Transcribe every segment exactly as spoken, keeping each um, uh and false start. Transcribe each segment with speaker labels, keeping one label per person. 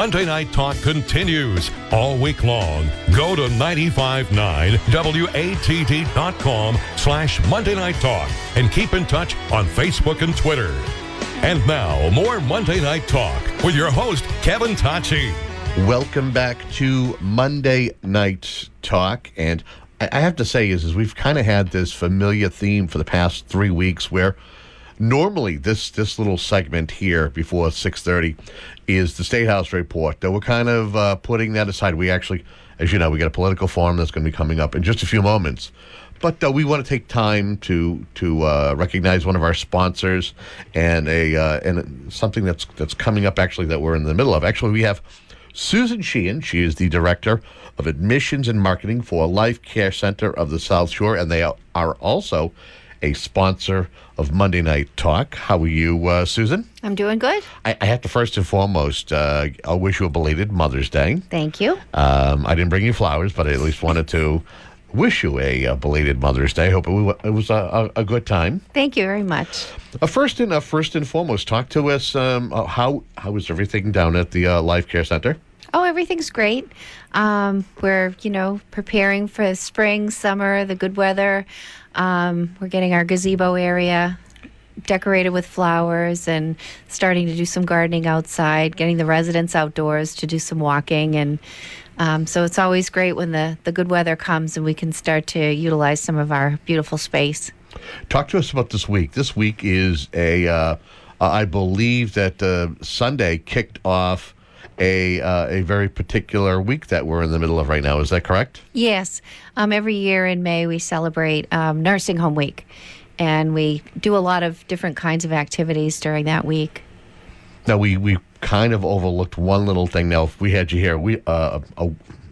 Speaker 1: Monday Night Talk continues all week long. Go to nine five nine W A T T dot com slash Monday Night Talk and keep in touch on Facebook and Twitter. And now, more Monday Night Talk with your host, Kevin Tocci.
Speaker 2: Welcome back to Monday Night Talk. And I have to say is, is we've kind of had this familiar theme for the past three weeks where normally this, this little segment here before six thirty is the State House report. That we're kind of uh, putting that aside. We actually, as you know, we got a political forum that's going to be coming up in just a few moments. But uh, we want to take time to to uh, recognize one of our sponsors and a uh, and something that's that's coming up actually that we're in the middle of. Actually, we have Susan Sheehan. She is the Director of Admissions and Marketing for Life Care Center of the South Shore, and they are also a sponsor of Monday Night Talk. How are you, uh, Susan?
Speaker 3: I'm doing good.
Speaker 2: I, I have to first and foremost, uh, I'll wish you a belated Mother's Day.
Speaker 3: Thank you.
Speaker 2: Um, I didn't bring you flowers, but I at least wanted to wish you a, a belated Mother's Day. I hope it, it was a, a, a good time.
Speaker 3: Thank you very much.
Speaker 2: Uh, first and uh, first and foremost, talk to us. Um, uh, how how is everything down at the uh, Life Care Center?
Speaker 3: Oh, everything's great. Um, we're, you know, preparing for spring, summer, the good weather. Um, we're getting our gazebo area decorated with flowers and starting to do some gardening outside, getting the residents outdoors to do some walking. And um, so it's always great when the, the good weather comes and we can start to utilize some of our beautiful space.
Speaker 2: Talk to us about this week. This week is a, uh, I believe that uh, Sunday kicked off a uh, a very particular week that we're in the middle of right now. Is that correct?
Speaker 3: Yes. Um, every year in May, we celebrate um, Nursing Home Week, and we do a lot of different kinds of activities during that week.
Speaker 2: Now, we, we kind of overlooked one little thing. Now, if we had you here, we uh, a,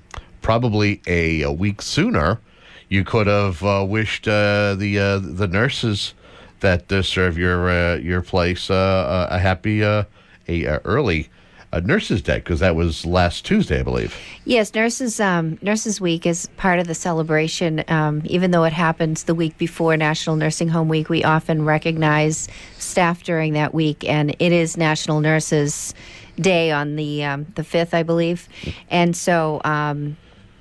Speaker 2: probably a, a week sooner, you could have uh, wished uh, the uh, the nurses that uh, serve your uh, your place uh, a happy uh, a, a early Uh, Nurses Day, because that was last Tuesday, I believe.
Speaker 3: Yes, Nurses um, Nurses Week is part of the celebration. Um, even though it happens the week before National Nursing Home Week, we often recognize staff during that week, and it is National Nurses Day on the um, the fifth, I believe. And so um,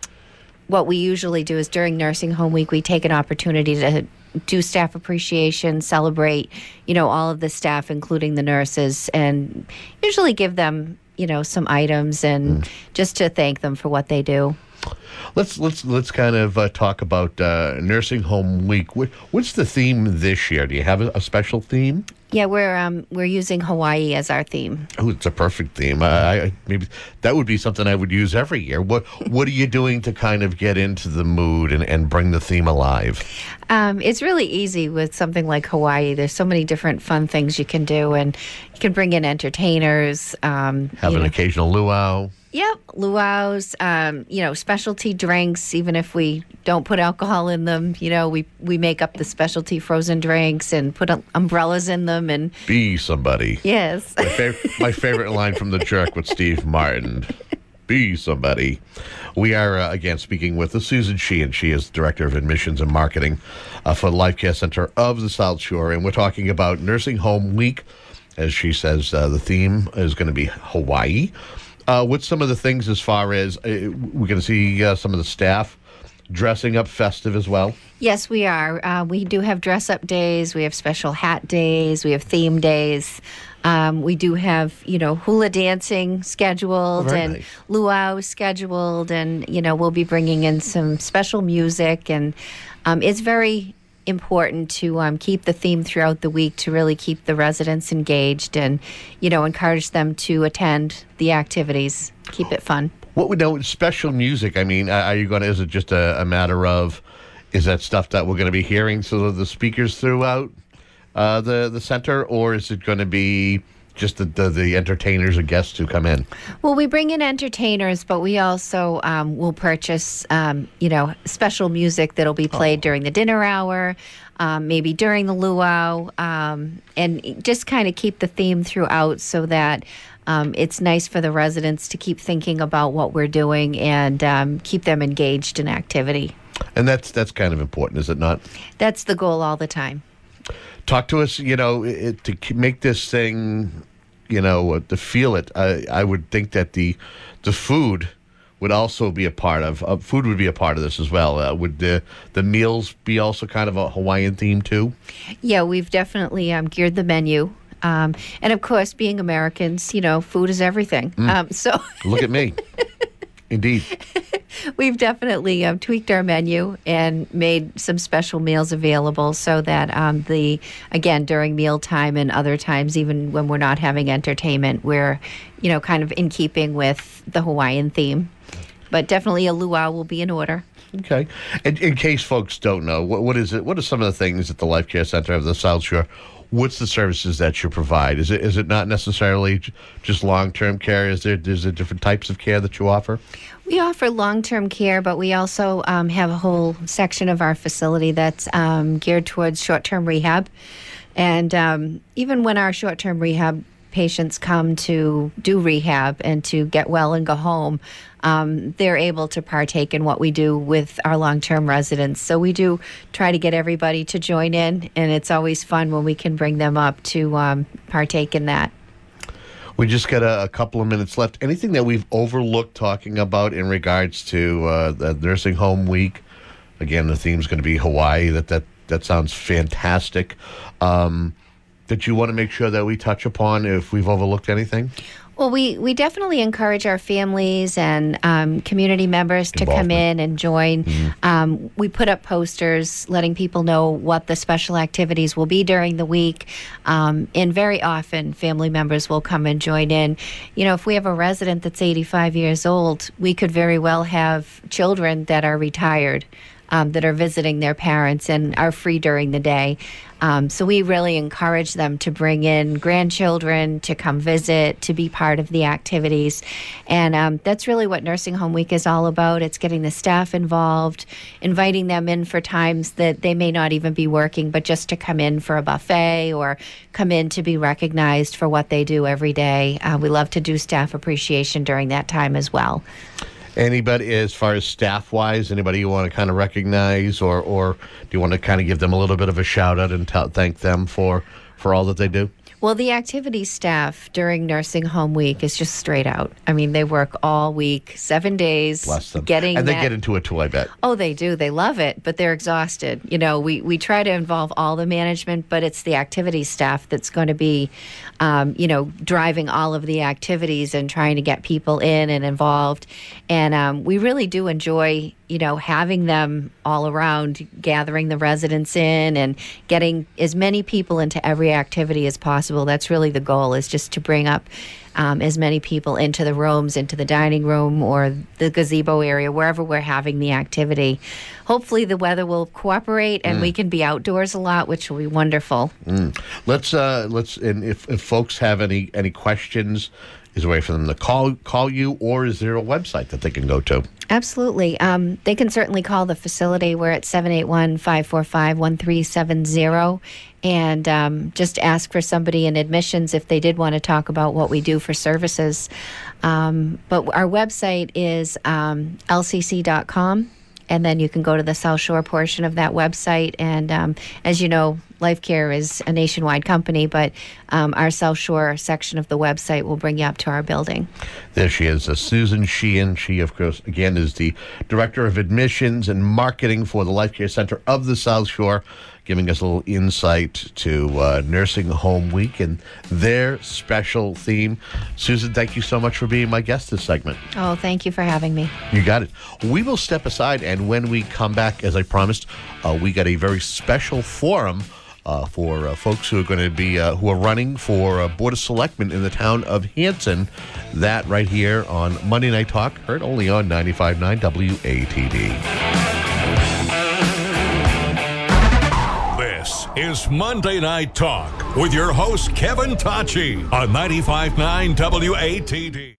Speaker 3: what we usually do is during Nursing Home Week, we take an opportunity to do staff appreciation, celebrate, you know, all of the staff, including the nurses, and usually give them, you know, some items and mm. just to thank them for what they do.
Speaker 2: Let's let's let's kind of uh, talk about uh, Nursing Home Week. What, what's the theme this year? Do you have a, a special theme?
Speaker 3: Yeah, we're um, we're using Hawaii as our theme.
Speaker 2: Oh, it's a perfect theme. I, I maybe that would be something I would use every year. What What are you doing to kind of get into the mood and, and bring the theme alive?
Speaker 3: Um, it's really easy with something like Hawaii. There's so many different fun things you can do, and you can bring in entertainers. Um,
Speaker 2: Have an
Speaker 3: know.
Speaker 2: occasional luau.
Speaker 3: Yep, luau's, um, you know, specialty drinks, even if we don't put alcohol in them, you know, we, we make up the specialty frozen drinks and put um, umbrellas in them. And
Speaker 2: be somebody.
Speaker 3: Yes.
Speaker 2: My, fav- my favorite line from The Jerk with Steve Martin. Be somebody. We are, uh, again, speaking with the Susan Sheehan. She is Director of Admissions and Marketing uh, for Life Care Center of the South Shore. And we're talking about Nursing Home Week. As she says, uh, the theme is going to be Hawaii. Uh, what's some of the things as far as uh, we're going to see uh, some of the staff dressing up festive as well?
Speaker 3: Yes, we are. Uh, we do have dress-up days. We have special hat days. We have theme days. Um, we do have, you know, hula dancing scheduled
Speaker 2: oh,
Speaker 3: and
Speaker 2: nice.
Speaker 3: luau scheduled. And, you know, we'll be bringing in some special music. And um, it's very important to um, keep the theme throughout the week to really keep the residents engaged and, you know, encourage them to attend the activities, keep it fun.
Speaker 2: What would know special music? I mean, are you going to, is it just a, a matter of, is that stuff that we're going to be hearing so the speakers throughout uh, the, the center, or is it going to be just the, the, the entertainers or guests who come in?
Speaker 3: Well, we bring in entertainers, but we also um, will purchase, um, you know, special music that'll be played oh. during the dinner hour, um, maybe during the luau, um, and just kind of keep the theme throughout so that um, it's nice for the residents to keep thinking about what we're doing and um, keep them engaged in activity.
Speaker 2: And that's that's kind of important, is it not?
Speaker 3: That's the goal all the time.
Speaker 2: Talk to us, you know, it, to make this thing you know, uh, to feel it, I, I would think that the the food would also be a part of uh, food would be a part of this as well. Uh, would the the meals be also kind of a Hawaiian theme too?
Speaker 3: Yeah, we've definitely um, geared the menu. Um, and of course, being Americans, you know, food is everything. Mm. Um, so
Speaker 2: look at me. Indeed.
Speaker 3: We've definitely um, tweaked our menu and made some special meals available so that um, the, again, during mealtime and other times, even when we're not having entertainment, we're, you know, kind of in keeping with the Hawaiian theme. But definitely a luau will be in order.
Speaker 2: Okay. In, in case folks don't know, what, what is it? What are some of the things at the Life Care Center of the South Shore? What's the services that you provide? Is it is it not necessarily just long-term care? Is there is there different types of care that you offer?
Speaker 3: We offer long-term care, but we also um, have a whole section of our facility that's um, geared towards short-term rehab. And um, even when our short-term rehab patients come to do rehab and to get well and go home, um, they're able to partake in what we do with our long-term residents. So we do try to get everybody to join in, and it's always fun when we can bring them up to um, partake in that.
Speaker 2: We just got a, a couple of minutes left. Anything that we've overlooked talking about in regards to uh, the Nursing Home Week? Again, the theme's going to be Hawaii. That that that sounds fantastic. Um, that you want to make sure that we touch upon if we've overlooked anything?
Speaker 3: Well, we, we definitely encourage our families and um, community members to come in and join. Mm-hmm. Um, we put up posters letting people know what the special activities will be during the week. Um, and very often, family members will come and join in. You know, if we have a resident that's eighty-five years old, we could very well have children that are retired, um, that are visiting their parents and are free during the day. Um, so we really encourage them to bring in grandchildren to come visit, to be part of the activities. And um, that's really what Nursing Home Week is all about. It's getting the staff involved, inviting them in for times that they may not even be working, but just to come in for a buffet or come in to be recognized for what they do every day. Uh, we love to do staff appreciation during that time as well.
Speaker 2: Anybody, as far as staff-wise, anybody you want to kind of recognize, or, or do you want to kind of give them a little bit of a shout-out and t- thank them for, for all that they do?
Speaker 3: Well, the activity staff during Nursing Home Week is just straight out. I mean, they work all week, seven days.
Speaker 2: Bless them.
Speaker 3: Getting
Speaker 2: and they
Speaker 3: that,
Speaker 2: get into it too, I bet.
Speaker 3: Oh, they do. They love it, but they're exhausted. You know, we, we try to involve all the management, but it's the activity staff that's going to be, um, you know, driving all of the activities and trying to get people in and involved. And um, we really do enjoy, you know, having them all around, gathering the residents in and getting as many people into every activity as possible. That's really the goal, is just to bring up um, as many people into the rooms, into the dining room or the gazebo area, wherever we're having the activity. Hopefully the weather will cooperate and mm. we can be outdoors a lot, which will be wonderful.
Speaker 2: Mm. Let's, uh, let's, and if, if folks have any, any questions, is there a way for them to call call you, or is there a website that they can go to?
Speaker 3: Absolutely. Um, they can certainly call the facility. We're at seven eight one, five four five, one three seven zero, and um, just ask for somebody in admissions if they did want to talk about what we do for services. Um, but our website is um, L C C dot com. And then you can go to the South Shore portion of that website. And um, as you know, Life Care is a nationwide company, but um, our South Shore section of the website will bring you up to our building.
Speaker 2: There she is, uh, Susan Sheehan. She, of course, again, is the Director of Admissions and Marketing for the Life Care Center of the South Shore, giving us a little insight to uh, Nursing Home Week and their special theme. Susan, thank you so much for being my guest this segment.
Speaker 3: Oh, thank you for having me.
Speaker 2: You got it. We will step aside, and when we come back, as I promised, uh, we got a very special forum uh, for uh, folks who are going to be, uh, who are running for uh, Board of Selectmen in the town of Hanson. That right here on Monday Night Talk, heard only on ninety-five point nine W A T D.
Speaker 1: This is Monday Night Talk with your host, Kevin Tachi, on ninety-five point nine W A T D.